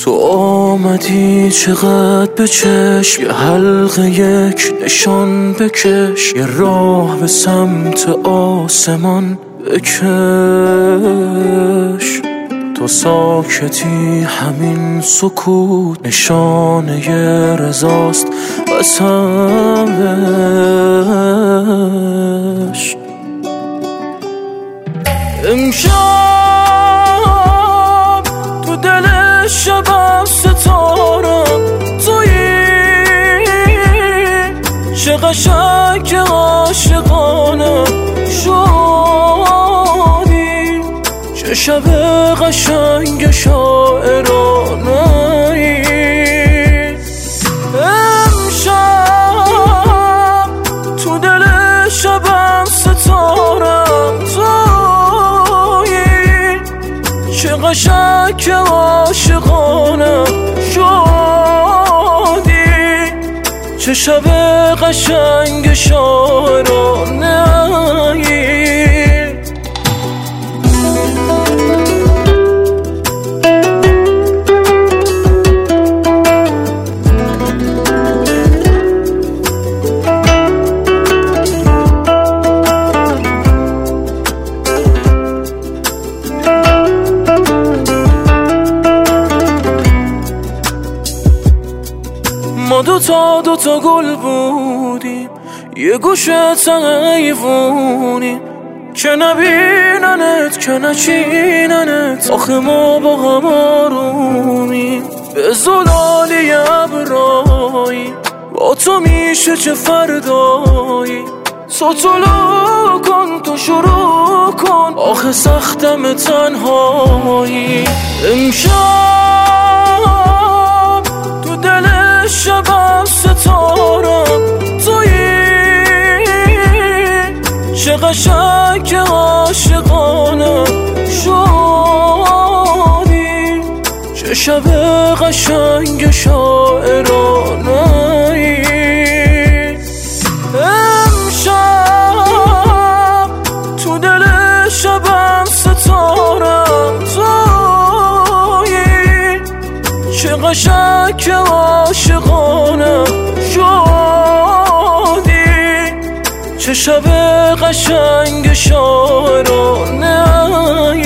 تو آمدی چقدر به چشم، یه حلقه یک نشان بکش، یه راه به سمت آسمان بکش. تو ساکتی همین سکوت نشانه رضاست قسمش. امشب تو دل شب ستارم تویی، چه قشنگ عاشقانه شدی، چه شب قشنگ شاعرانه ای. امشب تو دل شب ستارم تویی، چه قشنگ عاشقانه شدی، چه شب قشنگ شاعرانه ای. ما دوتا گل بودیم، یه گوشه حیوونیم، که نبیننت که نچیننت، آخه ما با هم آرومیم. به زلالی ابرایی با تو میشه چه فردایی، تو طلوع کن تو شروع کن، آخه سختم تنهایی. امشب تو دل شب ستارم تویی، چه قشنگ عاشقانه شدی، چه شب قشنگ شاعرانه ای. امشب تو دل شب ستارم تویی، چه قشنگ عاشقانه شدی، چه شب قشنگ شاعرانه ای.